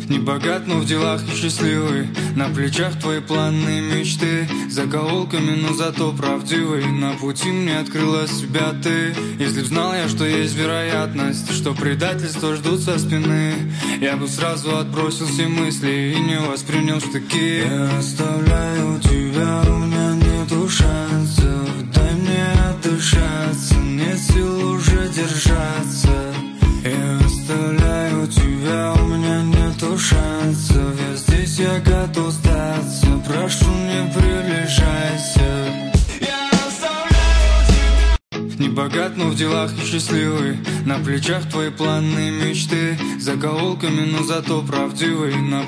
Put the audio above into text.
Не богат, но в делах и счастливый. На плечах твои планы, мечты. Закоулками, но зато правдивый. На пути мне открыла себя ты. Если б знал я, что есть вероятность, что предательства ждут со спины, я бы сразу отбросил все мысли и не воспринял штыки. Я оставляю тебя, у меня нету шансов. Дай мне отдышаться, нет сил уже держаться. Я оставляю тебя, у меня нету шансов. Я здесь, я готов сдаться. Прошу, не приближайся. Я оставляю тебя. Не богат, но в делах и счастливый. На плечах твои планы, мечты. Закоулками, но зато правдивый. На